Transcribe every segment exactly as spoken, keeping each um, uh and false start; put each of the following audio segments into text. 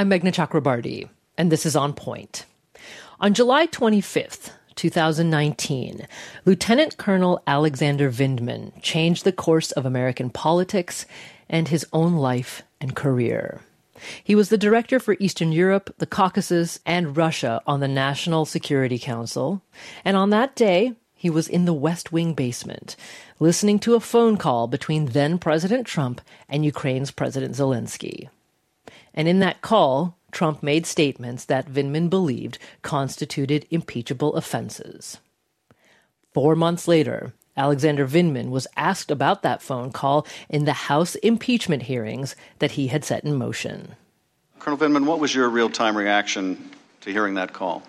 I'm Meghna Chakrabarty, and this is On Point. On July twenty-fifth, twenty nineteen, Lieutenant Colonel Alexander Vindman changed the course of American politics and his own life and career. He was the director for Eastern Europe, the Caucasus, and Russia on the National Security Council, and on that day, he was in the West Wing basement, listening to a phone call between then-President Trump and Ukraine's President Zelensky. And in that call, Trump made statements that Vindman believed constituted impeachable offenses. Four months later, Alexander Vindman was asked about that phone call in the House impeachment hearings that he had set in motion. Colonel Vindman, what was your real-time reaction to hearing that call?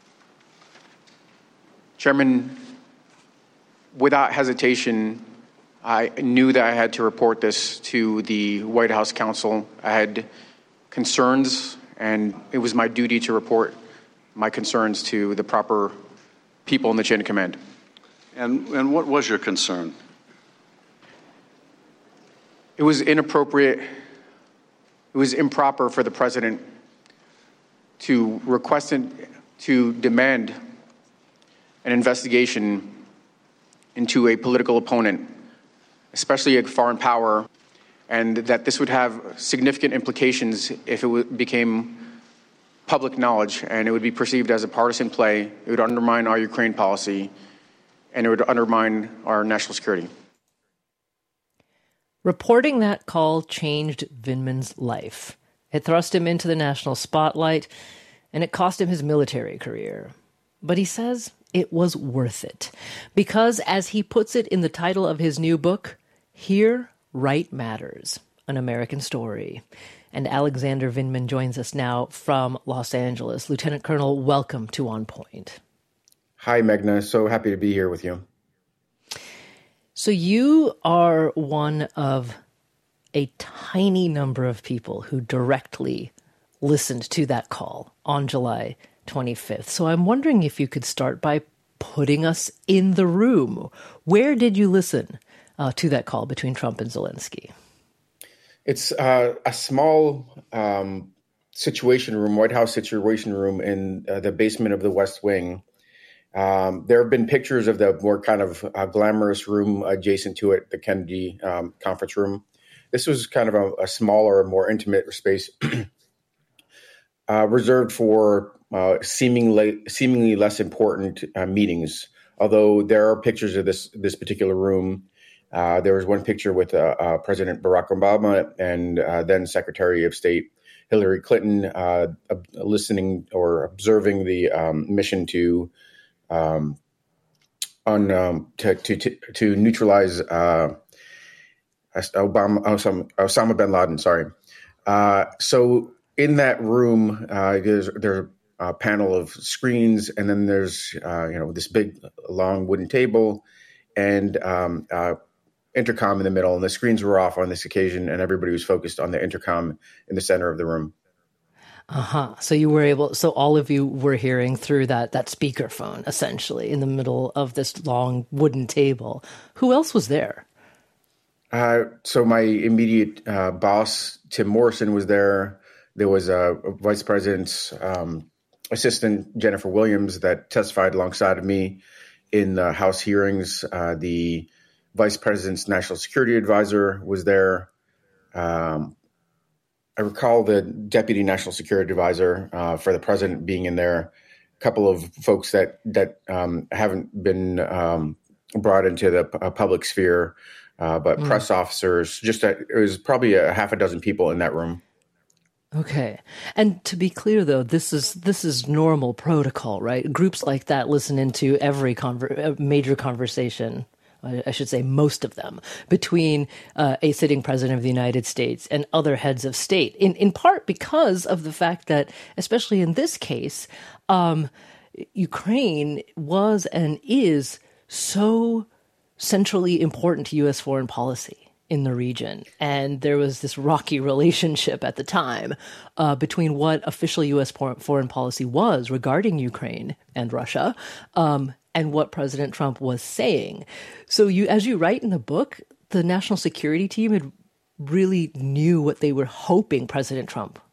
Chairman, without hesitation, I knew that I had to report this to the White House counsel. I had concerns, and it was my duty to report my concerns to the proper people in the chain of command. And, and what was your concern? It was inappropriate. It was improper for the president to request and to demand an investigation into a political opponent, especially a foreign power, and that this would have significant implications if it w- became public knowledge, and it would be perceived as a partisan play. It would undermine our Ukraine policy, and it would undermine our national security. Reporting that call changed Vindman's life. It thrust him into the national spotlight, and it cost him his military career. But he says it was worth it, because as he puts it in the title of his new book, Here, Right Matters, an American Story. And Alexander Vindman joins us now from Los Angeles. Lieutenant Colonel, welcome to On Point. Hi, Meghna. So happy to be here with you. So you are one of a tiny number of people who directly listened to that call on July twenty-fifth. So I'm wondering if you could start by putting us in the room. Where did you listen uh, to that call between Trump and Zelensky? It's uh, a small um, situation room, White House situation room in uh, the basement of the West Wing. Um, there have been pictures of the more kind of uh, glamorous room adjacent to it, the Kennedy um, conference room. This was kind of a, a smaller, more intimate space uh, reserved for uh, seemingly seemingly less important uh, meetings. Although there are pictures of this this particular room. Uh, there was one picture with uh, uh, President Barack Obama and uh, then Secretary of State Hillary Clinton uh, uh, listening or observing the um, mission to um, on um, to, to to to neutralize uh, Obama Osama, Osama bin Laden. Sorry. Uh, so in that room, uh, there's there's a panel of screens, and then there's uh, you know this big long wooden table, and um, uh, intercom in the middle, and the screens were off on this occasion, and everybody was focused on the intercom in the center of the room. Uh-huh. So you were able, so all of you were hearing through that that speakerphone, essentially, in the middle of this long wooden table. Who else was there? Uh, so my immediate uh, boss, Tim Morrison, was there. There was a, a vice president's um, assistant, Jennifer Williams, that testified alongside of me in the House hearings. Uh, the vice president's national security advisor was there. Um, I recall the deputy national security advisor uh, for the president being in there. A couple of folks that that um, haven't been um, brought into the p- public sphere, uh, but mm. press officers. Just a, it was probably a half a dozen people in that room. Okay. And to be clear, though, this is this is normal protocol, right? Groups like that listen into every conver- major conversation, I should say most of them, between uh, a sitting president of the United States and other heads of state, in, in part because of the fact that, especially in this case, um, Ukraine was and is so centrally important to U S foreign policy in the region. And there was this rocky relationship at the time uh, between what official U S foreign policy was regarding Ukraine and Russia, um, and what President Trump was saying. So you, as you write in the book, the national security team had really knew what they were hoping President Trump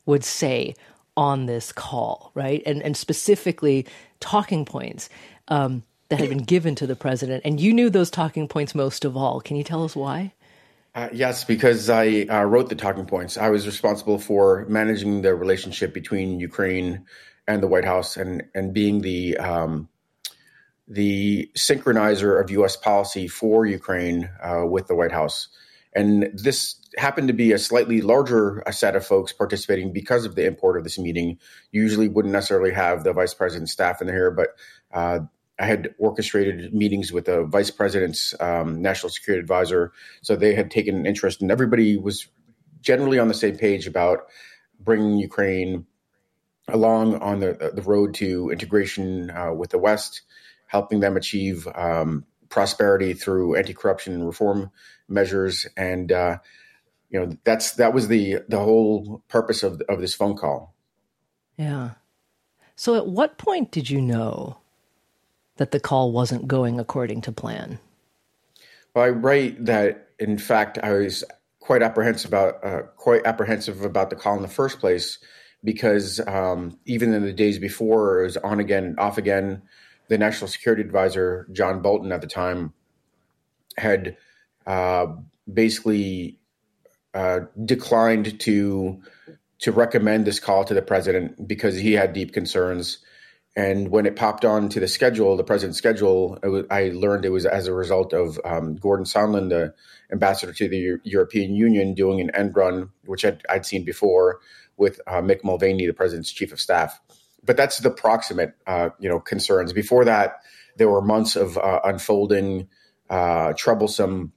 would say on this call, right? And and specifically talking points um, that had been given to the president. And you knew those talking points most of all. Can you tell us why? Uh, yes, because I uh, wrote the talking points. I was responsible for managing the relationship between Ukraine and the White House, and and being the um, the synchronizer of U S policy for Ukraine uh, with the White House. And this happened to be a slightly larger set of folks participating because of the import of this meeting. Usually wouldn't necessarily have the vice president's staff in there, but uh, I had orchestrated meetings with the vice president's um, national security advisor. So they had taken an interest, and everybody was generally on the same page about bringing Ukraine along on the, the road to integration uh, with the West, helping them achieve um, prosperity through anti-corruption and reform measures. And, uh, you know, that's that was the the whole purpose of of this phone call. Yeah. So at what point did you know that the call wasn't going according to plan? Well, I write that, in fact, I was quite apprehensive about uh, quite apprehensive about the call in the first place, because um, even in the days before, it was on again and off again. The National Security Advisor, John Bolton, at the time, had uh, basically uh, declined to to recommend this call to the president because he had deep concerns. And when it popped on to the schedule, the president's schedule, it was, I learned it was as a result of um, Gordon Sondland, the ambassador to the Euro- European Union, doing an end run, which I'd, I'd seen before, with uh, Mick Mulvaney, the president's chief of staff. But that's the proximate, uh, you know, concerns. Before that, there were months of uh, unfolding, uh, troublesome,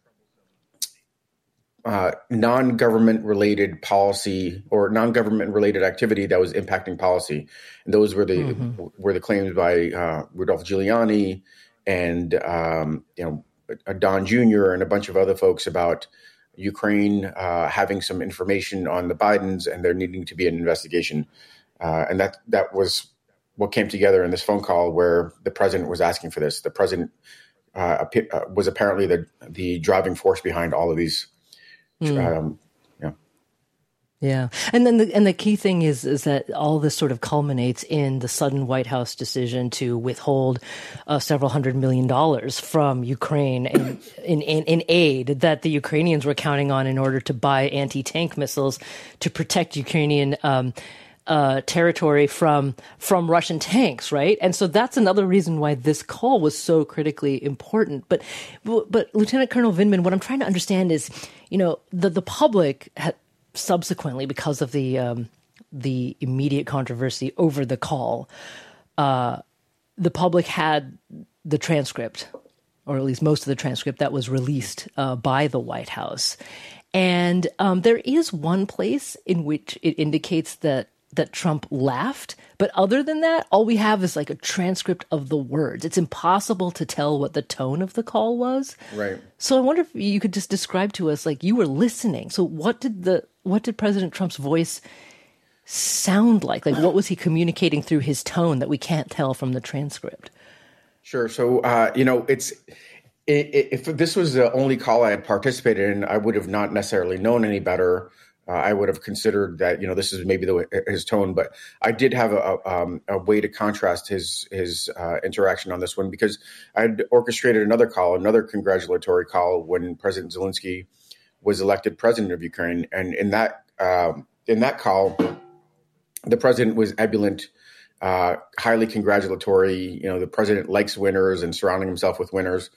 uh, non-government related policy or non-government related activity that was impacting policy, and those were the mm-hmm. were the claims by uh, Rudolph Giuliani and um, you know Don Junior and a bunch of other folks about Ukraine uh, having some information on the Bidens, and there needing to be an investigation. Uh, and that that was what came together in this phone call, where the president was asking for this. The president uh, was apparently the the driving force behind all of these. Mm. Um, yeah, yeah, and then the, and the key thing is is that all this sort of culminates in the sudden White House decision to withhold uh, several hundred million dollars from Ukraine in, in in in aid that the Ukrainians were counting on in order to buy anti-tank missiles to protect Ukrainian Um, Uh, territory from from Russian tanks, right? And so that's another reason why this call was so critically important. But but Lieutenant Colonel Vindman, what I'm trying to understand is, you know, the the public had subsequently, because of the um, the immediate controversy over the call, uh, the public had the transcript, or at least most of the transcript that was released uh, by the White House. And um, there is one place in which it indicates that that Trump laughed. But other than that, all we have is like a transcript of the words. It's impossible to tell what the tone of the call was. Right. So I wonder if you could just describe to us, like, you were listening. So what did the what did President Trump's voice sound like? Like, what was he communicating through his tone that we can't tell from the transcript? Sure. So, uh, you know, it's if this was the only call I had participated in, I would have not necessarily known any better. Uh, I would have considered that, you know, this is maybe the way, his tone, but I did have a, um, a way to contrast his his uh, interaction on this one, because I had orchestrated another call, another congratulatory call when President Zelensky was elected president of Ukraine, and in that um, in that call, the president was ebullient, uh, highly congratulatory. You know, the president likes winners and surrounding himself with winners.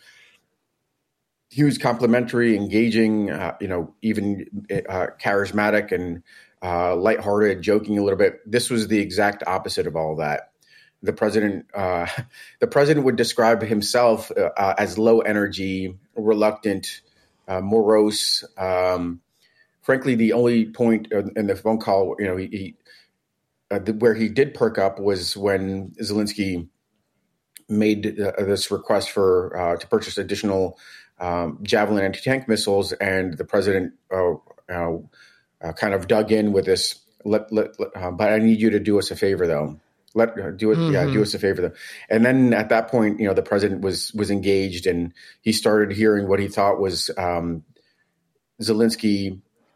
He was complimentary, engaging, uh, you know, even uh, charismatic and uh, lighthearted, joking a little bit. This was the exact opposite of all that. The president, uh, the president would describe himself uh, as low energy, reluctant, uh, morose. Um, frankly, the only point in the phone call, you know, he, he uh, where he did perk up was when Zelensky made uh, this request for uh, to purchase additional Um, Javelin anti-tank missiles, and the president uh, uh, uh, kind of dug in with this. Let, let, let uh, but I need you to do us a favor, though. Let uh, do it, mm-hmm. yeah, do us a favor, though. And then at that point, you know, the president was was engaged, and he started hearing what he thought was um, Zelensky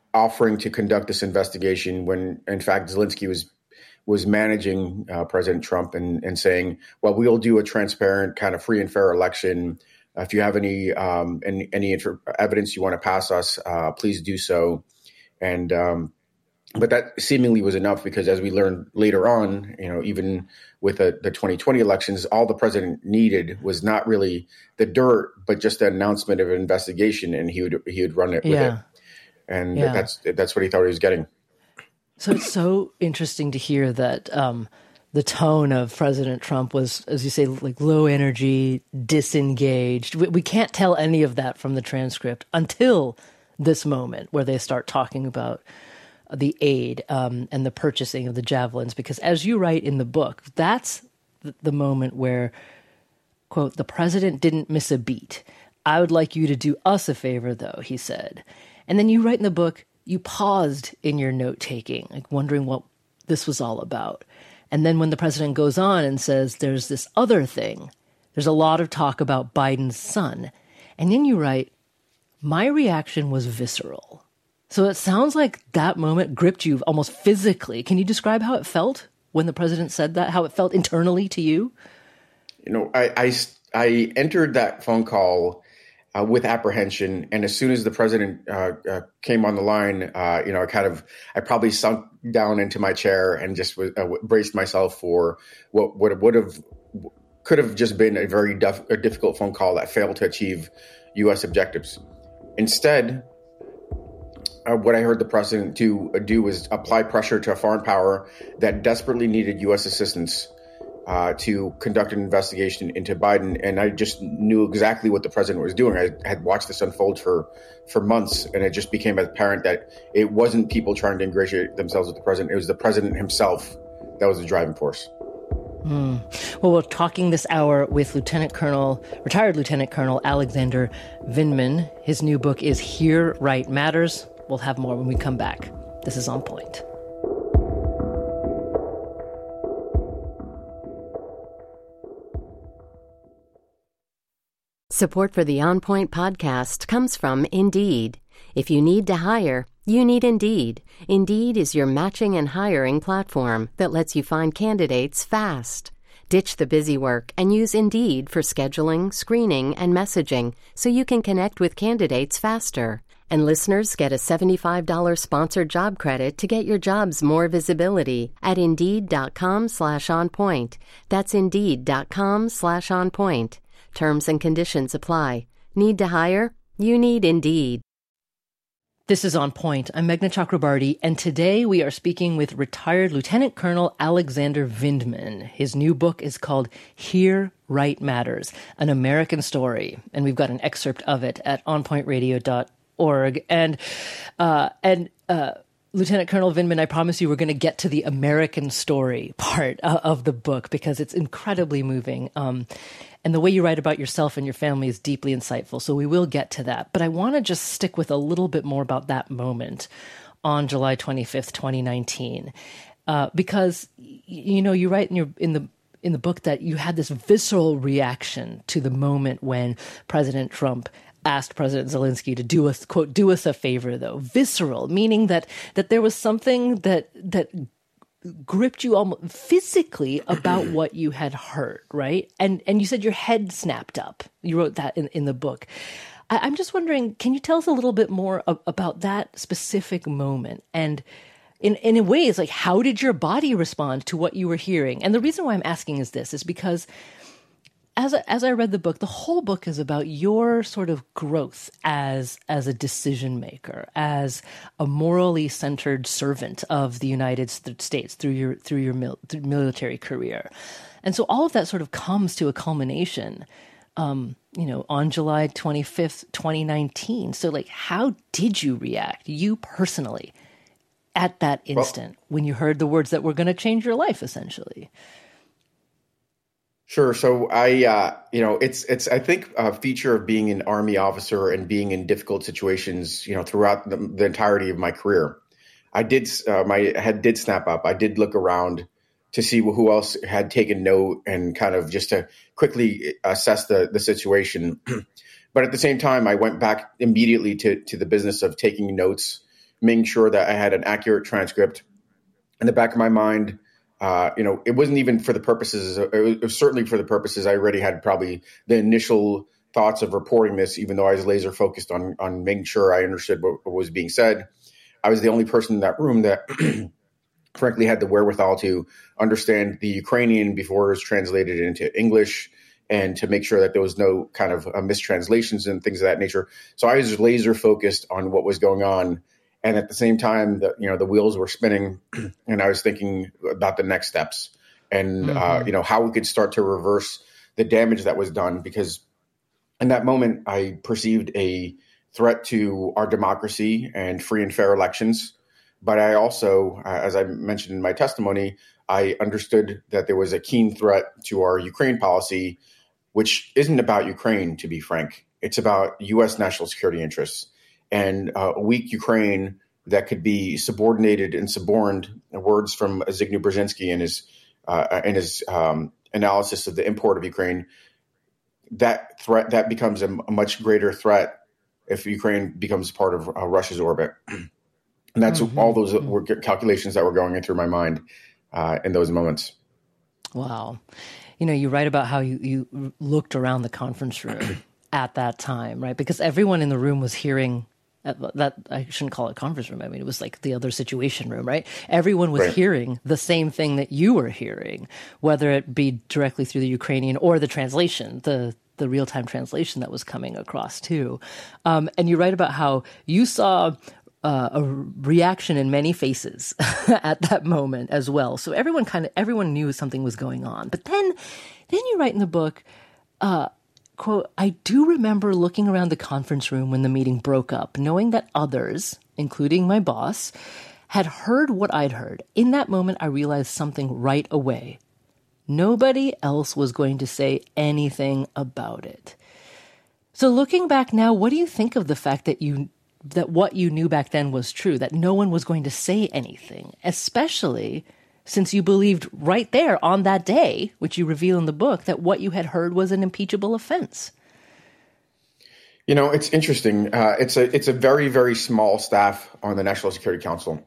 offering to conduct this investigation when, in fact, Zelensky was was managing uh, President Trump and, and saying, well, we'll do a transparent, kind of free and fair election. Uh, if you have any um, any, any inter- evidence you want to pass us, uh, please do so. And um, but that seemingly was enough because, as we learned later on, you know, even with the, the twenty twenty elections, all the president needed was not really the dirt, but just the announcement of an investigation, and he would he would run it with yeah. it. And yeah. that's that's what he thought he was getting. So it's so interesting to hear that um, the tone of President Trump was, as you say, like low energy, disengaged. We, we can't tell any of that from the transcript until this moment where they start talking about the aid um, and the purchasing of the javelins. Because as you write in the book, that's the moment where, quote, the president didn't miss a beat. I would like you to do us a favor, though, he said. And then you write in the book, you paused in your note-taking, like wondering what this was all about. And then when the president goes on and says there's this other thing, there's a lot of talk about Biden's son. And then you write, my reaction was visceral. So it sounds like that moment gripped you almost physically. Can you describe how it felt when the president said that, how it felt internally to you? You know, I, I, I entered that phone call Uh, with apprehension. And as soon as the president uh, uh, came on the line, uh, you know, I kind of, I probably sunk down into my chair and just was, uh, braced myself for what what would have, could have just been a very def- a difficult phone call that failed to achieve U S objectives. Instead, uh, what I heard the president do, uh, do was apply pressure to a foreign power that desperately needed U S assistance Uh, to conduct an investigation into Biden. And I just knew exactly what the president was doing. I had watched this unfold for, for months, and it just became apparent that it wasn't people trying to ingratiate themselves with the president. It was the president himself that was the driving force. Mm. Well, we're talking this hour with Lieutenant Colonel, retired Lieutenant Colonel Alexander Vindman. His new book is Here Right Matters. We'll have more when we come back. This is On Point. Support for the On Point podcast comes from Indeed. If you need to hire, you need Indeed. Indeed is your matching and hiring platform that lets you find candidates fast. Ditch the busy work and use Indeed for scheduling, screening, and messaging so you can connect with candidates faster. And listeners get a seventy-five dollars sponsored job credit to get your jobs more visibility at Indeed.com slash on point. That's Indeed.com slash on point. Terms and conditions apply. Need to hire? You need Indeed. This is On Point. I'm Meghna Chakrabarti, and today we are speaking with retired Lieutenant Colonel Alexander Vindman. His new book is called Here Right Matters, An American Story, and we've got an excerpt of it at on point radio dot org. And, uh, and, uh, Lieutenant Colonel Vindman, I promise you we're going to get to the American story part uh, of the book because it's incredibly moving. Um, and the way you write about yourself and your family is deeply insightful. So we will get to that. But I want to just stick with a little bit more about that moment on July twenty-fifth, twenty nineteen. Uh, because, you know, you write in your in the in the book that you had this visceral reaction to the moment when President Trump asked President Zelensky to do us, quote, do us a favor, though. Visceral, meaning that that there was something that that gripped you almost physically about what you had heard, right? And and you said your head snapped up. You wrote that in, in the book. I, I'm just wondering, can you tell us a little bit more of, about that specific moment? And in, in ways, like, how did your body respond to what you were hearing? And the reason why I'm asking is this, is because As I, as I read the book, the whole book is about your sort of growth as as a decision maker, as a morally centered servant of the United States through your through your mil, through military career, and so all of that sort of comes to a culmination, um, you know, on July twenty-fifth, twenty nineteen. So, like, how did you react, you personally, at that instant well, when you heard the words that were going to change your life, essentially? Sure. So I, uh, you know, it's, it's, I think a feature of being an Army officer and being in difficult situations, you know, throughout the, the entirety of my career. I did, uh, my head did snap up. I did look around to see who else had taken note and kind of just to quickly assess the, the situation. But at the same time, I went back immediately to, to the business of taking notes making sure that I had an accurate transcript. In the back of my mind, uh, you know, it wasn't even for the purposes, it was, it was certainly for the purposes I already had probably the initial thoughts of reporting this, even though I was laser focused on on making sure I understood what, what was being said. I was the only person in that room that frankly had the wherewithal to understand the Ukrainian before it was translated into English, and to make sure that there was no kind of uh, mistranslations and things of that nature. So I was laser focused on what was going on. And at the same time, the, you know, the wheels were spinning, and I was thinking about the next steps and, mm-hmm. uh, you know, how we could start to reverse the damage that was done. Because in that moment, I perceived a threat to our democracy and free and fair elections. But I also, uh, as I mentioned in my testimony, I understood that there was a keen threat to our Ukraine policy, which isn't about Ukraine, to be frank. It's about U S national security interests. And uh, a weak Ukraine that could be subordinated and suborned, words from Zbigniew Brzezinski in his uh, in his um, analysis of the import of Ukraine, that threat that becomes a, a much greater threat if Ukraine becomes part of uh, Russia's orbit. And that's mm-hmm. all those were calculations that were going in through my mind uh, in those moments. Wow. You know, you write about how you, you looked around the conference room at that time, right? Because everyone in the room was hearing that. I shouldn't call it conference room. I mean, it was like the other situation room, right? Everyone was right. hearing the same thing that you were hearing, whether it be directly through the Ukrainian or the translation, the the real-time translation that was coming across too. Um, and you write about how you saw uh, a reaction in many faces at that moment as well. So everyone kind of, everyone knew something was going on. But then, then you write in the book, uh, quote, I do remember looking around the conference room when the meeting broke up, knowing that others, including my boss, had heard what I'd heard. In that moment, I realized something right away. Nobody else was going to say anything about it. So looking back now, what do you think of the fact that you that what you knew back then was true, that no one was going to say anything, especially since you believed right there on that day, which you reveal in the book, that what you had heard was an impeachable offense? You know, it's interesting. Uh, it's a it's a very, very small staff on the National Security Council.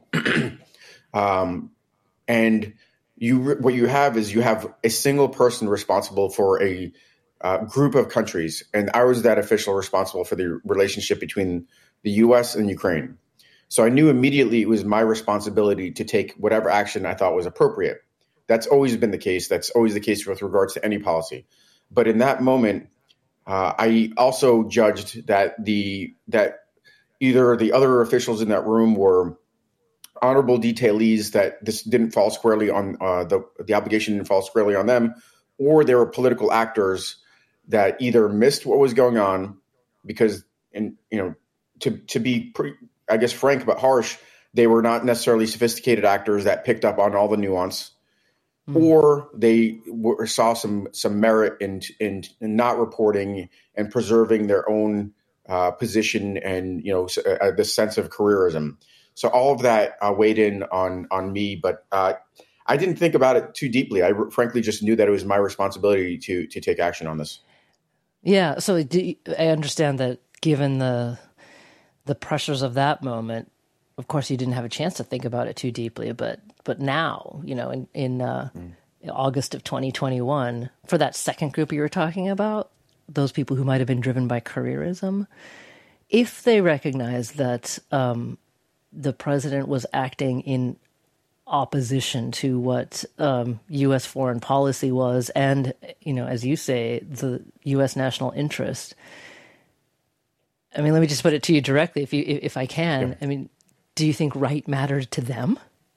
um, and you what you have is you have a single person responsible for a uh, group of countries. And I was that official responsible for the relationship between the U S and Ukraine. So I knew immediately it was my responsibility to take whatever action I thought was appropriate. That's always been the case. That's always the case with regards to any policy. But in that moment, uh, I also judged that the that either the other officials in that room were honorable detailees, that this didn't fall squarely on uh, the the obligation didn't fall squarely on them, or they were political actors that either missed what was going on because, and you know, to to be pretty, I guess, frank but harsh, they were not necessarily sophisticated actors that picked up on all the nuance, mm-hmm. or they were, saw some some merit in, in in not reporting and preserving their own uh, position and, you know, uh, this sense of careerism. So all of that uh, weighed in on on me, but uh, I didn't think about it too deeply. I frankly just knew that it was my responsibility to to take action on this. Yeah. So do you, I understand that given the the pressures of that moment, of course, you didn't have a chance to think about it too deeply. But but now, you know, in, in uh, mm. August of twenty twenty-one, for that second group you were talking about, those people who might have been driven by careerism, if they recognize that um, the president was acting in opposition to what um, U S foreign policy was, and, you know, as you say, the U S national interest. I mean, let me just put it to you directly, if you, if I can. Yeah. I mean, do you think right mattered to them?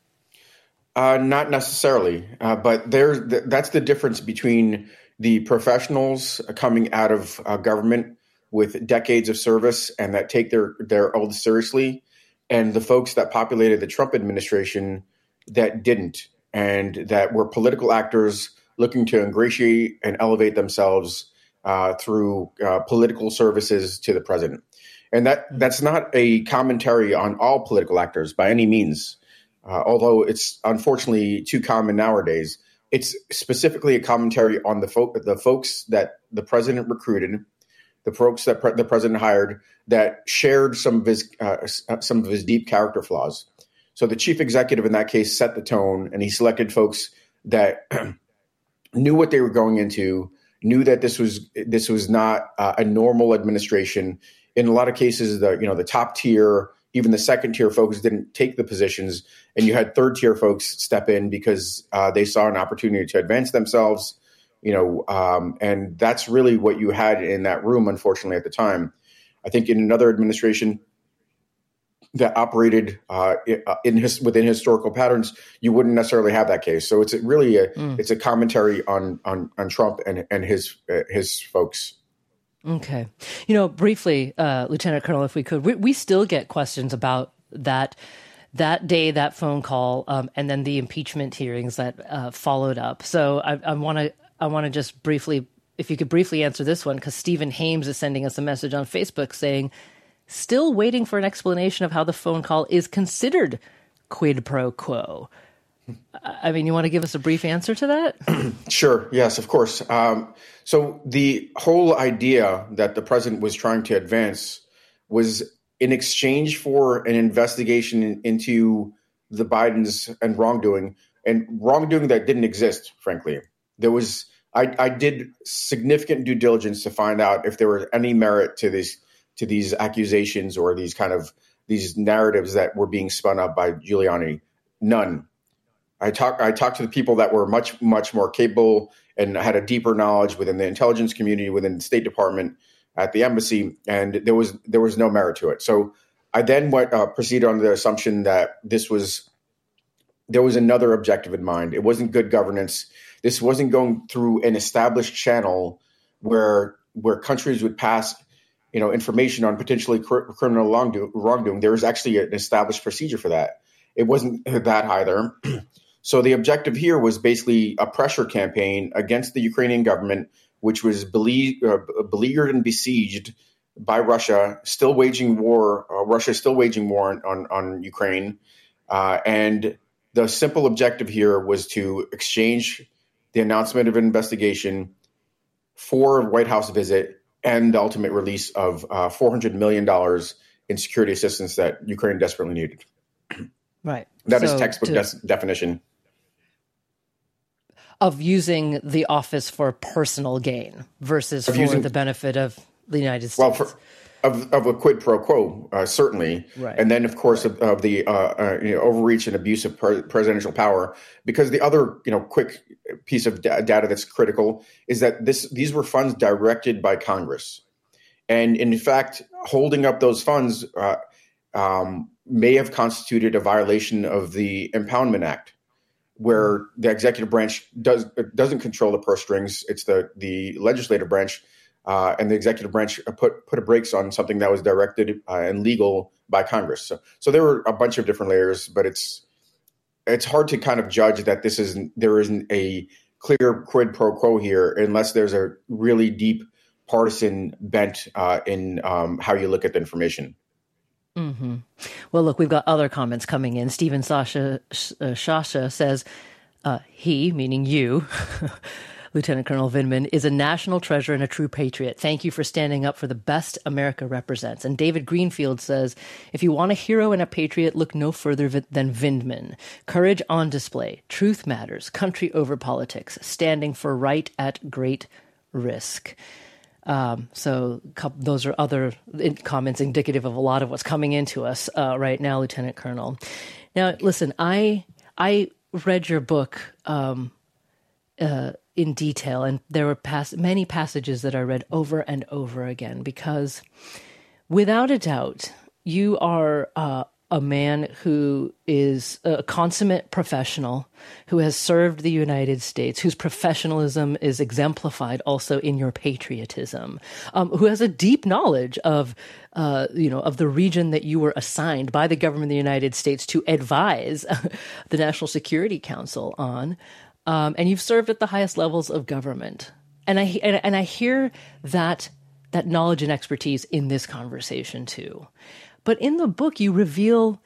Uh, not necessarily, uh, but there's th- that's the difference between the professionals coming out of uh, government with decades of service and that take their their oath seriously, and the folks that populated the Trump administration that didn't, and that were political actors looking to ingratiate and elevate themselves Uh, through uh, political services to the president. And that that's not a commentary on all political actors by any means, uh, although it's unfortunately too common nowadays. It's specifically a commentary on the, fo- the folks that the president recruited the folks that pre- the president hired that shared some of his uh, some of his deep character flaws. So the chief executive in that case set the tone, and he selected folks that knew what they were going into, knew that this was this was not uh, a normal administration. In a lot of cases, the you know the top tier, even the second tier folks didn't take the positions, and you had third tier folks step in because uh, they saw an opportunity to advance themselves. You know, um, and that's really what you had in that room, unfortunately, at the time. I think in another administration that operated uh, in his, within historical patterns, you wouldn't necessarily have that case. So it's really a mm. it's a commentary on on on Trump and and his uh, his folks. Okay, you know, briefly, uh, Lieutenant Colonel, if we could, we, we still get questions about that that day, that phone call, um, and then the impeachment hearings that uh, followed up. So I, I want to I want to just briefly, if you could briefly answer this one, because Stephen Hames is sending us a message on Facebook saying, still waiting for an explanation of how the phone call is considered quid pro quo. I mean, you want to give us a brief answer to that? Sure. Yes, of course. Um, so the whole idea that the president was trying to advance was in exchange for an investigation into the Bidens and wrongdoing, and wrongdoing that didn't exist, frankly. There was, I, I did significant due diligence to find out if there was any merit to these to these accusations or these kind of these narratives that were being spun up by Giuliani. None. I talked I talked to the people that were much, much more capable and had a deeper knowledge within the intelligence community, within the State Department, at the embassy, and there was there was no merit to it. So I then went uh, proceeded on the assumption that this was there was another objective in mind. It wasn't good governance. This wasn't going through an established channel where where countries would pass, you know, information on potentially cr- criminal wrongdo- wrongdoing. There was actually an established procedure for that. It wasn't that either. So the objective here was basically a pressure campaign against the Ukrainian government, which was belie- uh, beleaguered and besieged by Russia, still waging war. Uh, Russia is still waging war on, on, on Ukraine. Uh, and the simple objective here was to exchange the announcement of an investigation for a White House visit and the ultimate release of uh, four hundred million dollars in security assistance that Ukraine desperately needed. Right. That so is textbook to, de- definition. Of using the office for personal gain versus of for using, the benefit of the United States. Well, for, of, of a quid pro quo, uh, certainly. Right. And then, of course, of, of the uh, uh, you know, overreach and abuse of pre- presidential power. Because the other, you know, quick piece of da- data that's critical is that this these were funds directed by Congress. And in fact, holding up those funds uh, um, may have constituted a violation of the Impoundment Act, where the executive branch does doesn't control the purse strings. It's the the legislative branch, uh, and the executive branch put put a brakes on something that was directed uh, and legal by Congress. So, so there were a bunch of different layers, but it's it's hard to kind of judge that this isn't there isn't a clear quid pro quo here unless there's a really deep partisan bent uh, in um, how you look at the information. Mm-hmm. Well, look, we've got other comments coming in. Stephen Sasha uh, Shasha says, uh, he, meaning you, Lieutenant Colonel Vindman, is a national treasure and a true patriot. Thank you for standing up for the best America represents. And David Greenfield says, if you want a hero and a patriot, look no further v- than Vindman. Courage on display. Truth matters. Country over politics. Standing for right at great risk. Um, so those are other comments indicative of a lot of what's coming into us uh, right now, Lieutenant Colonel. Now, listen, I I read your book um, uh, in detail, and there were pas- many passages that I read over and over again because, without a doubt, you are uh, a man who is a consummate professional, who has served the United States, whose professionalism is exemplified also in your patriotism, um, who has a deep knowledge of, uh, you know, of the region that you were assigned by the government of the United States to advise the National Security Council on, um, and you've served at the highest levels of government. And I and, and I hear that that knowledge and expertise in this conversation too. But in the book, you reveal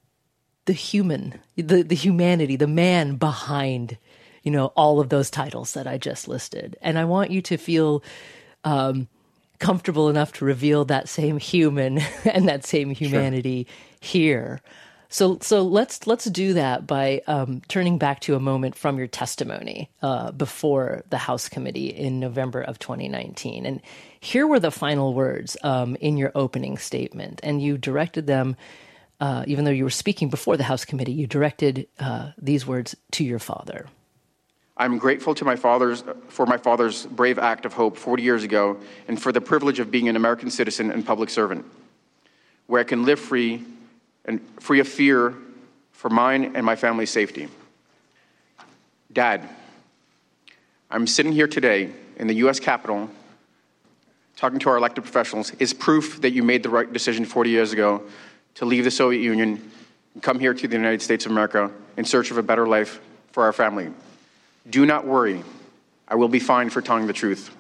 the human, the, the humanity, the man behind, you know, all of those titles that I just listed. And I want you to feel um, comfortable enough to reveal that same human and that same humanity sure. here. So, so let's let's do that by um, turning back to a moment from your testimony uh, before the House Committee in November of twenty nineteen. And here were the final words um, in your opening statement, and you directed them. Uh, even though you were speaking before the House Committee, you directed uh, these words to your father. I'm grateful to my father's for my father's brave act of hope forty years ago, and for the privilege of being an American citizen and public servant, where I can live free and free of fear for mine and my family's safety. Dad, I'm sitting here today in the U S Capitol talking to our elected professionals is proof that you made the right decision forty years ago to leave the Soviet Union and come here to the United States of America in search of a better life for our family. Do not worry. I will be fine for telling the truth.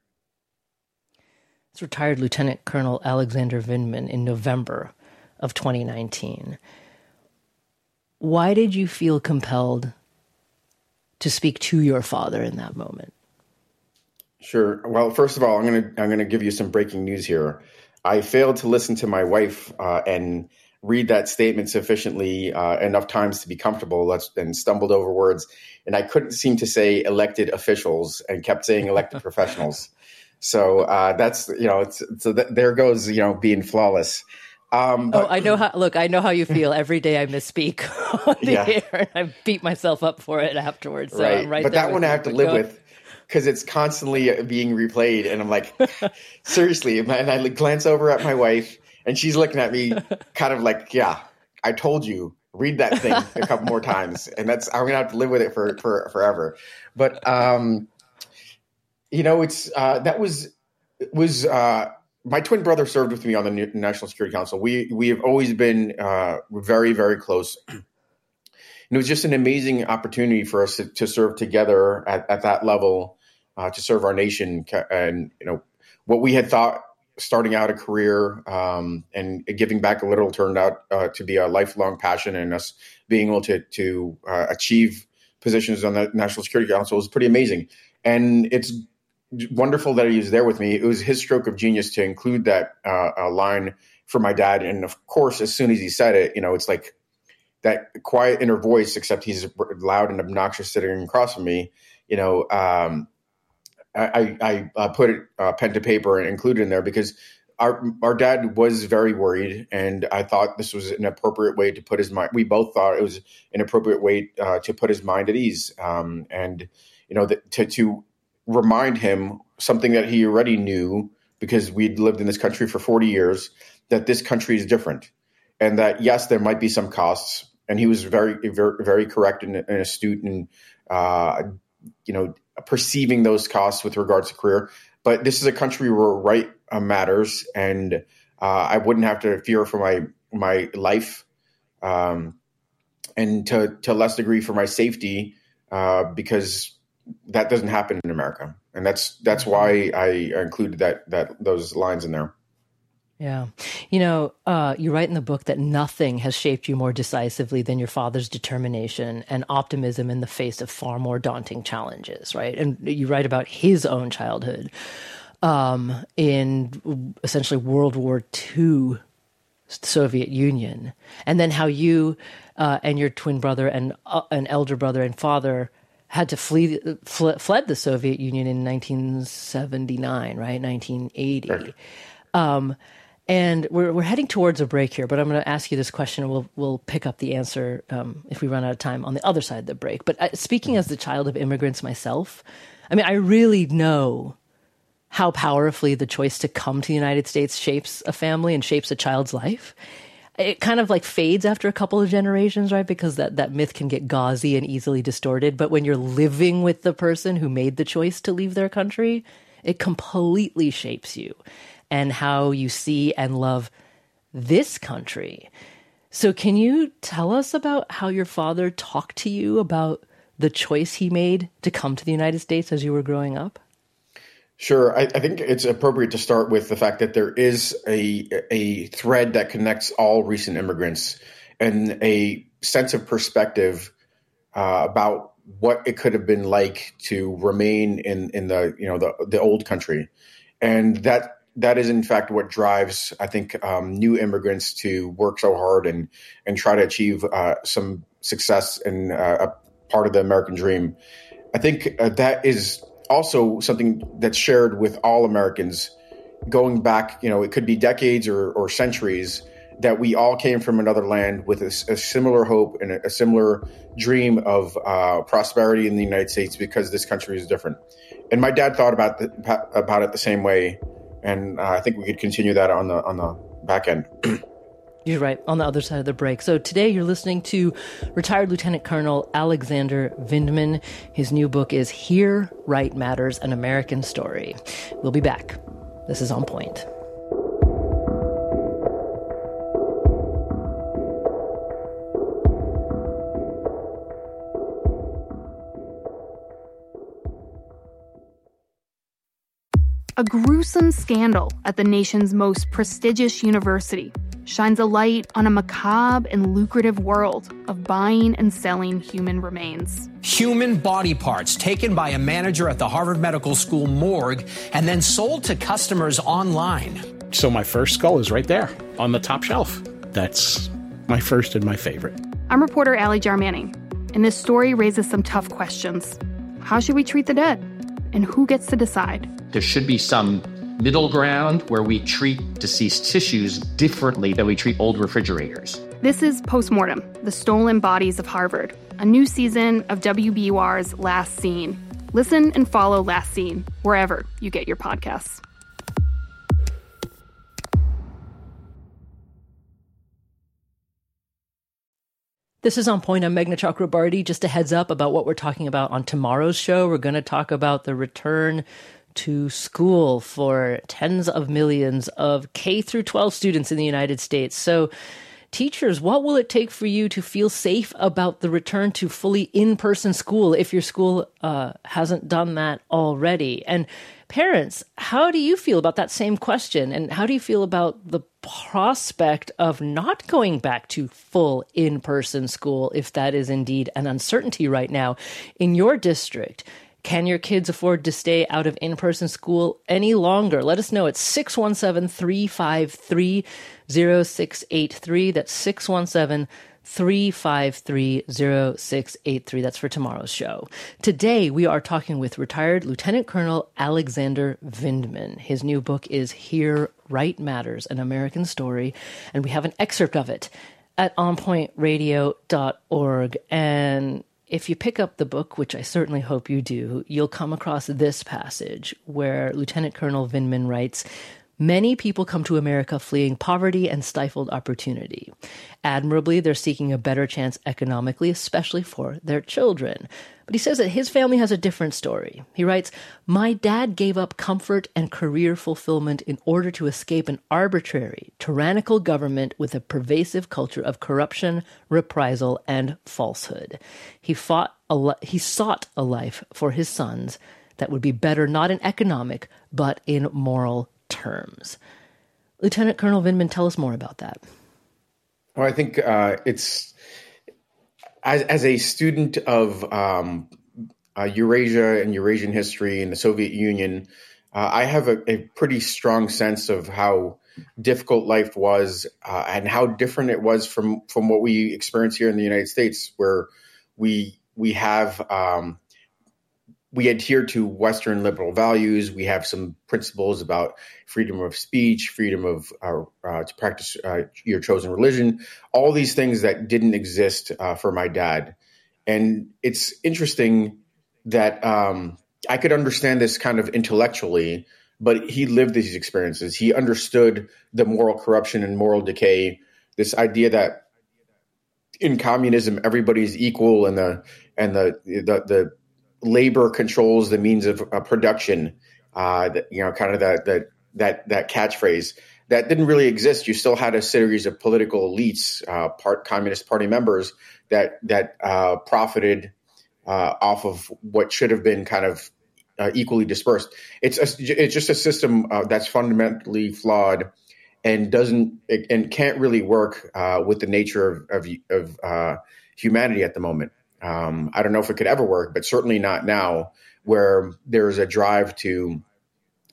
It's retired Lieutenant Colonel Alexander Vindman in November of twenty nineteen. Why did you feel compelled to speak to your father in that moment? Sure. Well, first of all, I'm going to I'm going to give you some breaking news here. I failed to listen to my wife uh, and read that statement sufficiently uh, enough times to be comfortable and stumbled over words. And I couldn't seem to say elected officials and kept saying elected professionals. So uh, that's, you know, it's, so th- there goes, you know, being flawless. Um, but, oh, I know how, look, I know how you feel. Every day I misspeak on the yeah. air and I beat myself up for it afterwards. So right. I'm right but there that one I have to live go. with. Because it's constantly being replayed. And I'm like, seriously. And I glance over at my wife and she's looking at me kind of like, yeah, I told you, read that thing a couple more times. And that's, I'm going to have to live with it for, for forever. But, um, you know, it's, uh, that was, was, uh, my twin brother served with me on the National Security Council. We, we have always been, uh, very, very close. And it was just an amazing opportunity for us to, to serve together at, at that level, uh, to serve our nation. And, you know, what we had thought starting out a career um, and giving back a little turned out uh, to be a lifelong passion, and us being able to, to uh, achieve positions on the National Security Council was pretty amazing. And it's wonderful that he was there with me. It was his stroke of genius to include that uh, line for my dad. And of course, as soon as he said it, you know, it's like, that quiet inner voice, except he's loud and obnoxious sitting across from me, you know, um, I, I, I put it uh, pen to paper and included in there because our our dad was very worried, and I thought this was an appropriate way to put his mind. We both thought it was an appropriate way uh, to put his mind at ease, um, and you know, the, to to remind him something that he already knew because we'd lived in this country for forty years, that this country is different, and that yes, there might be some costs. And he was very, very, very correct and, and astute and, uh, you know, perceiving those costs with regards to career. But this is a country where right uh, matters, and uh, I wouldn't have to fear for my my life, um, and to to less degree for my safety, uh, because that doesn't happen in America, and that's that's why I included that that those lines in there. Yeah. You know, uh, you write in the book that nothing has shaped you more decisively than your father's determination and optimism in the face of far more daunting challenges, right? And you write about his own childhood um, in essentially World War Two, Soviet Union, and then how you uh, and your twin brother and uh, an elder brother and father had to flee, fl- fled the Soviet Union in nineteen seventy-nine, right? nineteen eighty. Right. Um, And we're we're heading towards a break here, but I'm going to ask you this question, and we'll we'll pick up the answer um, if we run out of time on the other side of the break. But uh, speaking as the child of immigrants myself, I mean, I really know how powerfully the choice to come to the United States shapes a family and shapes a child's life. It kind of like fades after a couple of generations, right? Because that, that myth can get gauzy and easily distorted. But when you're living with the person who made the choice to leave their country, it completely shapes you and how you see and love this country. So can you tell us about how your father talked to you about the choice he made to come to the United States as you were growing up? Sure. I, I think it's appropriate to start with the fact that there is a a thread that connects all recent immigrants and a sense of perspective uh, about what it could have been like to remain in, in the, you know, the, the old country. And that that is in fact what drives, I think, um, new immigrants to work so hard and and try to achieve uh, some success in uh, a part of the American dream. I think uh, that is also something that's shared with all Americans, going back, you know, it could be decades or, or centuries, that we all came from another land with a, a similar hope and a, a similar dream of uh, prosperity in the United States, because this country is different. And my dad thought about the, about it the same way, and uh, I think we could continue that on the on the back end. You're right, on the other side of the break. So today you're listening to retired Lieutenant Colonel Alexander Vindman. His new book is Here, Right Matters, An American Story. We'll be back. This is On Point. A gruesome scandal at the nation's most prestigious university shines a light on a macabre and lucrative world of buying and selling human remains. Human body parts taken by a manager at the Harvard Medical School morgue and then sold to customers online. So my first skull is right there on the top shelf. That's my first and my favorite. I'm reporter Allie Jarmanning, and this story raises some tough questions. How should we treat the dead? And who gets to decide? There should be some middle ground where we treat deceased tissues differently than we treat old refrigerators. This is Postmortem, The Stolen Bodies of Harvard, a new season of W B U R's Last Scene. Listen and follow Last Scene wherever you get your podcasts. This is On Point. I'm Meghna Chakrabarty. Just a heads up about what we're talking about on tomorrow's show. We're going to talk about the return to school for tens of millions of K through twelve students in the United States. So, teachers, what will it take for you to feel safe about the return to fully in-person school if your school uh, hasn't done that already? And parents, how do you feel about that same question? And how do you feel about the prospect of not going back to full in-person school, if that is indeed an uncertainty right now in your district? Can your kids afford to stay out of in-person school any longer? Let us know at six one seven, three five three, zero six eight three. That's six one seven, three five three, zero six eight three. That's for tomorrow's show. Today, we are talking with retired Lieutenant Colonel Alexander Vindman. His new book is Here, Right Matters, An American Story, and we have an excerpt of it at on point radio dot org. And if you pick up the book, which I certainly hope you do, you'll come across this passage where Lieutenant Colonel Vindman writes, "Many people come to America fleeing poverty and stifled opportunity. Admirably, they're seeking a better chance economically, especially for their children." But he says that his family has a different story. He writes, "My dad gave up comfort and career fulfillment in order to escape an arbitrary, tyrannical government with a pervasive culture of corruption, reprisal, and falsehood. He fought a li- he sought a life for his sons that would be better not in economic, but in moral terms." Lieutenant Colonel Vindman, tell us more about that. Well, I think uh, it's as as a student of um, uh, Eurasia and Eurasian history in the Soviet Union, uh, I have a, a pretty strong sense of how difficult life was uh, and how different it was from from what we experience here in the United States, where we we have. Um, We adhere to Western liberal values. We have some principles about freedom of speech, freedom of uh, uh, to practice uh, your chosen religion, all these things that didn't exist uh, for my dad. And it's interesting that um, I could understand this kind of intellectually, but he lived these experiences. He understood the moral corruption and moral decay, this idea that in communism, everybody's equal and the and the the, the labor controls the means of uh, production, uh, that, you know, kind of that, that, that, that catchphrase that didn't really exist. You still had a series of political elites, uh, part Communist Party members that, that, uh, profited, uh, off of what should have been kind of, uh, equally dispersed. It's a, it's just a system uh, that's fundamentally flawed and doesn't, it, and can't really work, uh, with the nature of, of, of uh, humanity at the moment. Um, I don't know if it could ever work, but certainly not now, where there's a drive to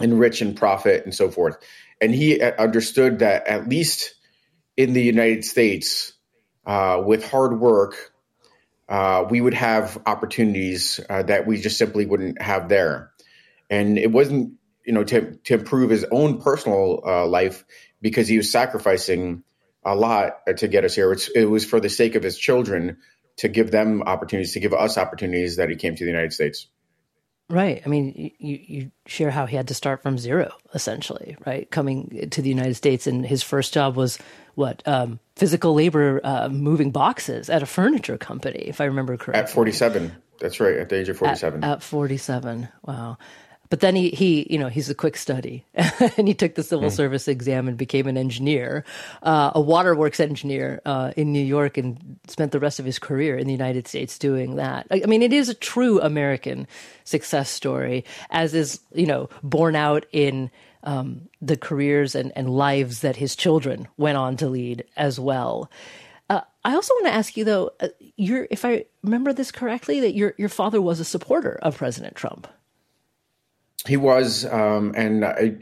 enrich and profit and so forth. And he understood that at least in the United States, uh, with hard work, uh, we would have opportunities uh, that we just simply wouldn't have there. And it wasn't, you know, to, to improve his own personal uh, life, because he was sacrificing a lot to get us here. It's, it was for the sake of his children, to give them opportunities, to give us opportunities, that he came to the United States. Right. I mean, you, you share how he had to start from zero, essentially, right? Coming to the United States, and his first job was what? Um, physical labor, uh, moving boxes at a furniture company, if I remember correctly. At forty-seven. That's right. At the age of forty-seven. At, at forty-seven. Wow. But then he, he, you know, he's a quick study, and he took the civil mm. service exam and became an engineer, uh, a waterworks engineer uh, in New York, and spent the rest of his career in the United States doing that. I mean, it is a true American success story, as is, you know, borne out in um, the careers and, and lives that his children went on to lead as well. Uh, I also want to ask you, though, uh, you're, if I remember this correctly, that your your father was a supporter of President Trump. He was, um, and I,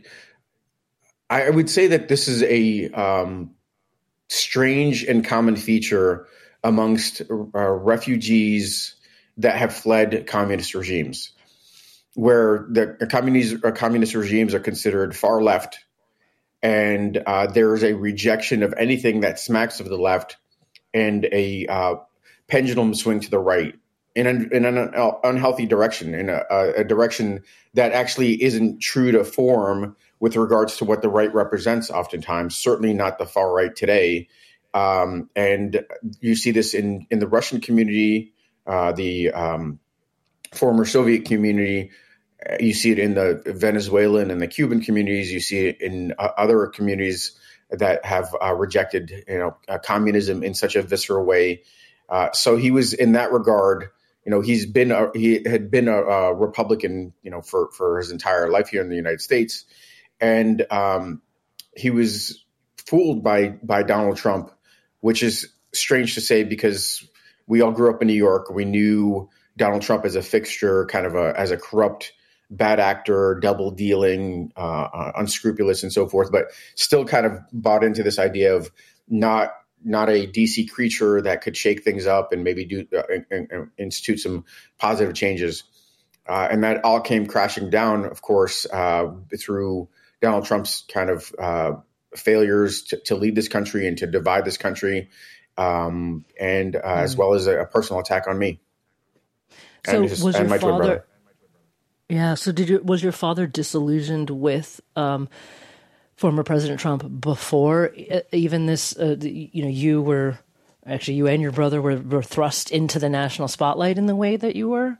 I would say that this is a um, strange and common feature amongst uh, refugees that have fled communist regimes, where the communist, uh, communist regimes are considered far left, and uh, there is a rejection of anything that smacks of the left, and a uh, pendulum swing to the right. In, a, in an unhealthy direction, in a, a direction that actually isn't true to form with regards to what the right represents oftentimes, certainly not the far right today. Um, and you see this in, in the Russian community, uh, the um, former Soviet community. You see it in the Venezuelan and the Cuban communities. You see it in uh, other communities that have uh, rejected, you know, uh, communism in such a visceral way. Uh, so he was, in that regard, you know, he's been a, he had been a, a Republican, you know, for, for his entire life here in the United States, and um, he was fooled by by Donald Trump, which is strange to say, because we all grew up in New York. We knew Donald Trump as a fixture, kind of a as a corrupt, bad actor, double dealing, uh, uh, unscrupulous, and so forth, but still kind of bought into this idea of not. not a D C creature that could shake things up and maybe do uh, and, and institute some positive changes. Uh, and that all came crashing down, of course, uh, through Donald Trump's kind of uh, failures to, to lead this country and to divide this country, um, and uh, mm. as well as a, a personal attack on me. So and his, was and your my twin father? brother. Yeah. So did you, was your father disillusioned with um, former President Trump before even this, uh, you know, you were actually, you and your brother were, were thrust into the national spotlight in the way that you were?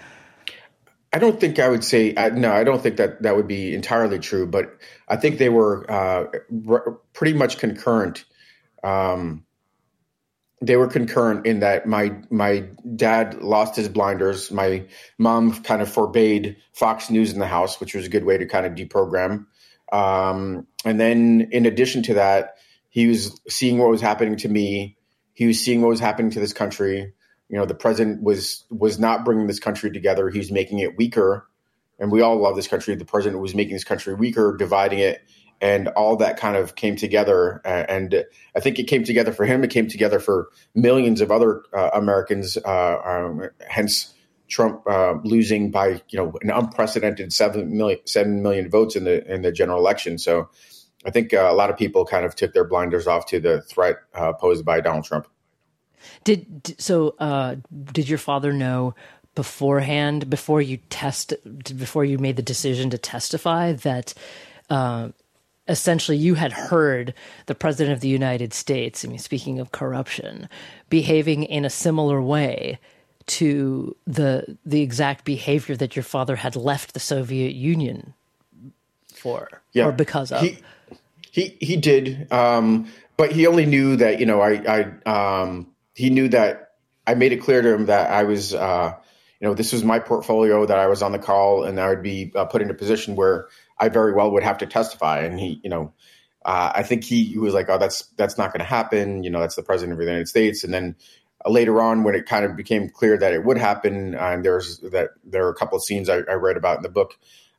I don't think I would say, uh, no, I don't think that that would be entirely true, but I think they were uh, r- pretty much concurrent. Um, they were concurrent in that my, my dad lost his blinders. My mom kind of forbade Fox News in the house, which was a good way to kind of deprogram. Um, and then in addition to that, he was seeing what was happening to me. He was seeing what was happening to this country. You know, the president was, was not bringing this country together. He was making it weaker. And we all love this country. The president was making this country weaker, dividing it. And all that kind of came together. Uh, and I think it came together for him. It came together for millions of other uh, Americans, uh, um, hence Trump uh, losing by, you know, an unprecedented seven million, seven million votes in the in the general election. So I think uh, a lot of people kind of took their blinders off to the threat uh, posed by Donald Trump. Did so? Uh, did your father know beforehand, before you test, before you made the decision to testify, that uh, essentially you had heard the president of the United States, I mean, speaking of corruption, behaving in a similar way to the the exact behavior that your father had left the Soviet Union for, yeah. or because of? He he, he did, um, but he only knew that, you know, I, I um, he knew that I made it clear to him that I was, uh, you know, this was my portfolio, that I was on the call, and I would be uh, put in a position where I very well would have to testify. And he, you know, uh, I think he, he was like, oh, that's that's not going to happen. You know, that's the president of the United States. And then later on, when it kind of became clear that it would happen, uh, and there's that there are a couple of scenes I, I read about in the book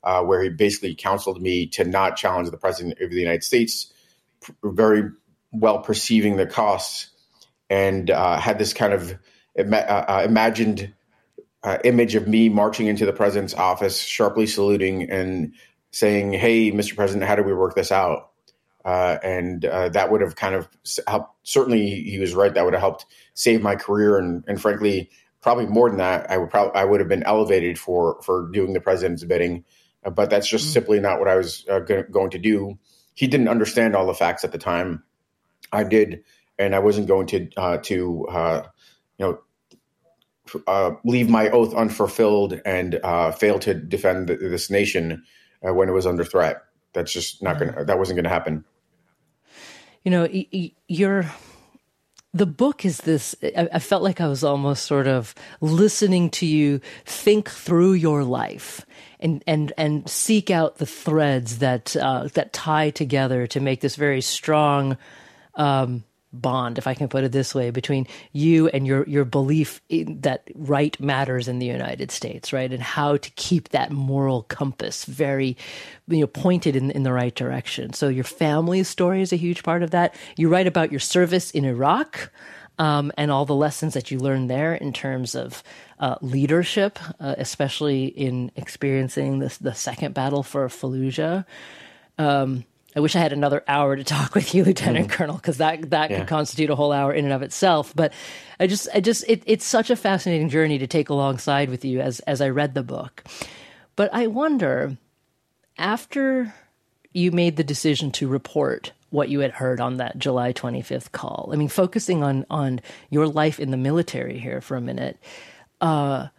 uh, where he basically counseled me to not challenge the president of the United States, very well perceiving the costs, and uh, had this kind of ima- uh, imagined uh, image of me marching into the president's office, sharply saluting and saying, "Hey, Mister President, how do we work this out?" Uh, and uh, that would have kind of helped. Certainly, he was right. That would have helped save my career, and, and frankly, probably more than that. I would probably I would have been elevated for for doing the president's bidding. Uh, but that's just mm-hmm. simply not what I was uh, go- going to do. He didn't understand all the facts at the time. I did, and I wasn't going to uh, to uh, you know uh, leave my oath unfulfilled and uh, fail to defend th- this nation uh, when it was under threat. That's just not going. That wasn't going to happen. You know, you're, the book is this, I, I felt like I was almost sort of listening to you think through your life and, and, and seek out the threads that, uh, that tie together to make this very strong, um, bond, if I can put it this way, between you and your, your belief in that right matters in the United States, right? And how to keep that moral compass very, you know, pointed in, in the right direction. So your family's story is a huge part of that. You write about your service in Iraq, um, and all the lessons that you learned there in terms of uh, leadership, uh, especially in experiencing this, the second battle for Fallujah. Um, I wish I had another hour to talk with you, Lieutenant mm. Colonel, because that that yeah. could constitute a whole hour in and of itself. But I just, I just, it, it's such a fascinating journey to take alongside with you as as I read the book. But I wonder, after you made the decision to report what you had heard on that July twenty-fifth call, I mean, focusing on on your life in the military here for a minute. Uh,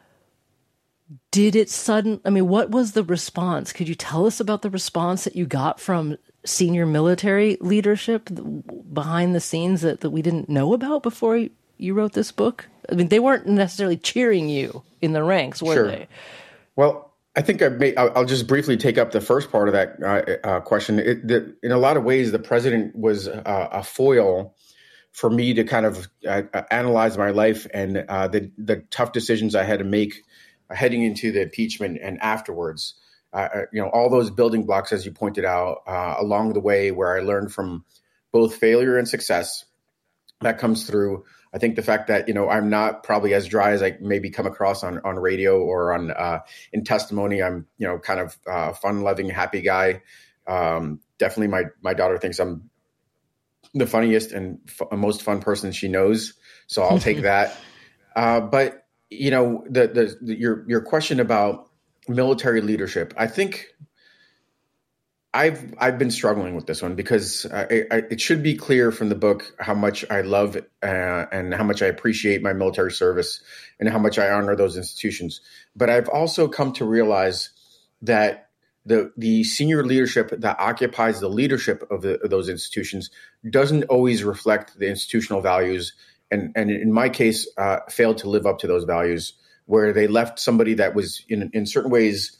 did it sudden? I mean, what was the response? Could you tell us about the response that you got from senior military leadership behind the scenes that, that we didn't know about before you, you wrote this book? I mean, they weren't necessarily cheering you in the ranks, were sure. they? Well, I think I may, I'll, I'll just briefly take up the first part of that uh, uh, question. It, the, in a lot of ways, the president was uh, a foil for me to kind of uh, analyze my life and uh, the, the tough decisions I had to make heading into the impeachment and afterwards. Uh, you know, all those building blocks, as you pointed out, uh, along the way where I learned from both failure and success, that comes through. I think the fact that, you know, I'm not probably as dry as I maybe come across on, on radio or on uh, in testimony. I'm, you know, kind of uh, fun-loving, happy guy. Um, definitely my, my daughter thinks I'm the funniest and f- most fun person she knows. So I'll take that. Uh, but, you know, the, the, the your your question about military leadership, I think I've I've been struggling with this one because I, I, it should be clear from the book how much I love uh, and how much I appreciate my military service and how much I honor those institutions. But I've also come to realize that the the senior leadership that occupies the leadership of, the, of those institutions doesn't always reflect the institutional values, and and in my case, uh, failed to live up to those values, where they left somebody that was in in certain ways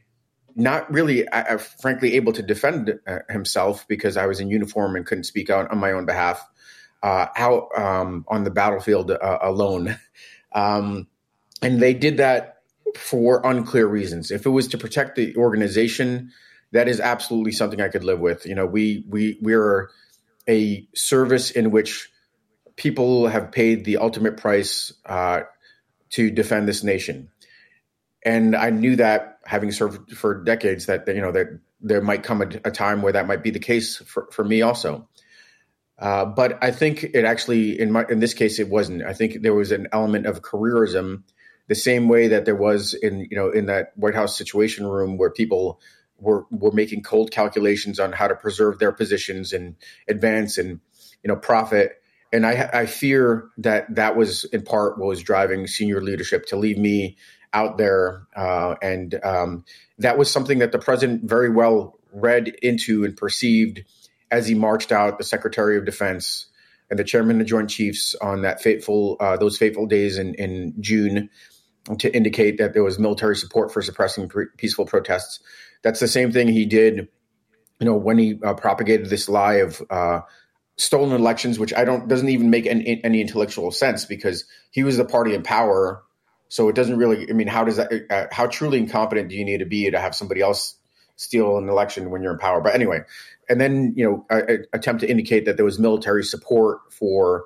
not really, uh, frankly, able to defend uh, himself because I was in uniform and couldn't speak out on my own behalf, uh, out um, on the battlefield uh, alone. Um, and they did that for unclear reasons. If it was to protect the organization, that is absolutely something I could live with. You know, we we we're a service in which people have paid the ultimate price uh, to defend this nation. And I knew that, having served for decades, that, you know, that there might come a, a time where that might be the case for, for me also. Uh, but I think it actually, in my, in this case, it wasn't. I think there was an element of careerism, the same way that there was in, you know, in that White House Situation Room, where people were were making cold calculations on how to preserve their positions and advance and, you know, profit. And I, I fear that that was in part what was driving senior leadership to leave me out there. Uh, and um, that was something that the president very well read into and perceived as he marched out the Secretary of Defense and the Chairman of the Joint Chiefs on that fateful, uh, those fateful days in, in June, to indicate that there was military support for suppressing pre- peaceful protests. That's the same thing he did, you know, when he uh, propagated this lie of uh, stolen elections, which I don't doesn't even make any, any intellectual sense, because he was the party in power. So it doesn't really, I mean, how does that, uh, how truly incompetent do you need to be to have somebody else steal an election when you're in power. But anyway, and then, you know, I, I attempt to indicate that there was military support for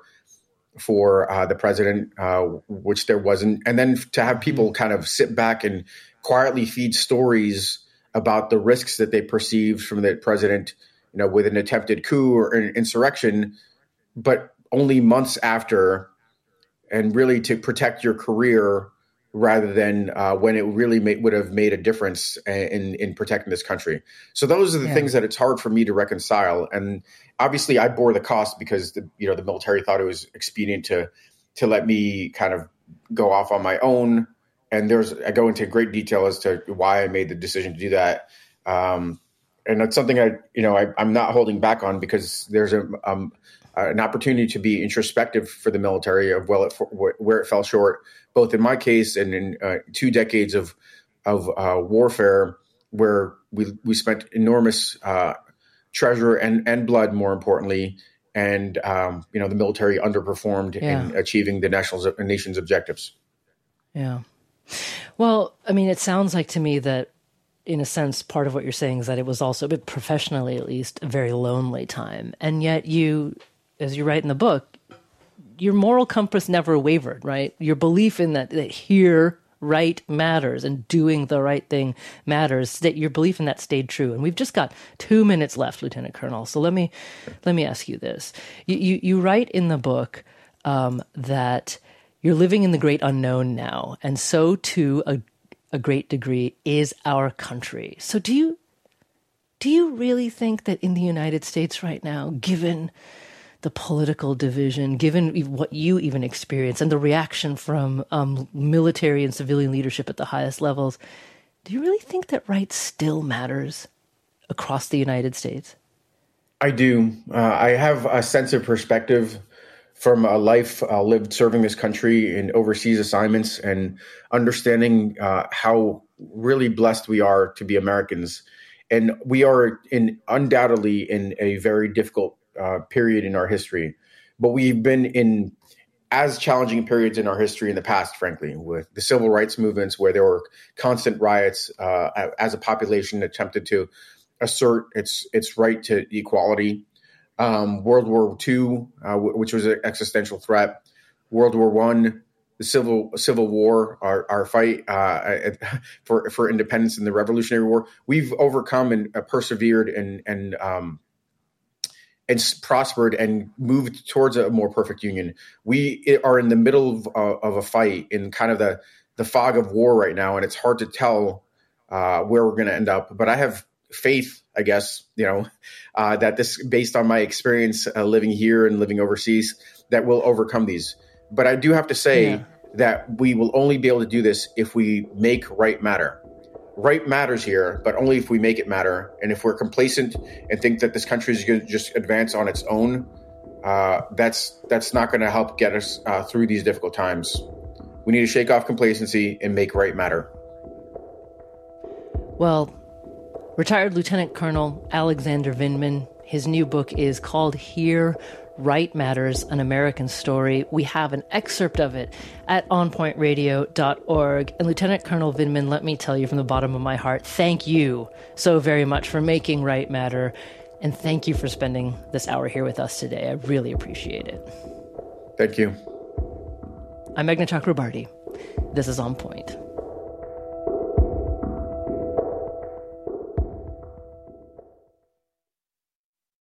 for uh, the president, uh, which there wasn't. And then to have people kind of sit back and quietly feed stories about the risks that they perceived from the president, you know, with an attempted coup or an insurrection, but only months after, and really to protect your career rather than uh, when it really may, would have made a difference in in protecting this country. So those are the yeah. things that it's hard for me to reconcile. And obviously I bore the cost because the, you know, the military thought it was expedient to to let me kind of go off on my own. And there's I go into great detail as to why I made the decision to do that. Um, and that's something I, you know, I, I'm not holding back on, because there's a um, an opportunity to be introspective for the military of well, it, where it fell short, both in my case and in uh, two decades of of uh, warfare, where we we spent enormous uh, treasure and and blood, more importantly, and um, you know, the military underperformed yeah. in achieving the national nation's objectives. Yeah. Well, I mean, it sounds like to me that, in a sense, part of what you're saying is that it was also, but professionally at least, a very lonely time. And yet you, as you write in the book, your moral compass never wavered, right? Your belief in that, that here, right matters and doing the right thing matters, that your belief in that stayed true. And we've just got two minutes left, Lieutenant Colonel. So let me, let me ask you this. You, you, you write in the book um, that you're living in the great unknown now, and so too a, a great degree is our country. So do you do you really think that in the United States right now, given the political division, given what you even experience and the reaction from um, military and civilian leadership at the highest levels, do you really think that right still matters across the United States? I do. Uh, I have a sense of perspective from a life uh, lived serving this country in overseas assignments, and understanding uh, how really blessed we are to be Americans. And we are in undoubtedly in a very difficult uh, period in our history, but we've been in as challenging periods in our history in the past, frankly, with the civil rights movements, where there were constant riots uh, as a population attempted to assert its its right to equality. Um, World War Two, uh, w- which was an existential threat. World War One, the Civil Civil War, our our fight uh, for for independence in the Revolutionary War. We've overcome and uh, persevered and and um, and prospered and moved towards a more perfect union. We are in the middle of, uh, of a fight in kind of the the fog of war right now, and it's hard to tell uh, where we're going to end up. But I have faith, I guess, you know, uh, that this, based on my experience uh, living here and living overseas, that we'll overcome these. But I do have to say yeah. that we will only be able to do this if we make right matter. Right matters here, but only if we make it matter. And if we're complacent and think that this country is going to just advance on its own, uh, that's that's not going to help get us uh, through these difficult times. We need to shake off complacency and make right matter. Well, retired Lieutenant Colonel Alexander Vindman, his new book is called Here, Right Matters, An American Story. We have an excerpt of it at on point radio dot org. And Lieutenant Colonel Vindman, let me tell you from the bottom of my heart, thank you so very much for making right matter. And thank you for spending this hour here with us today. I really appreciate it. Thank you. I'm Meghna Chakrabarty. This is On Point.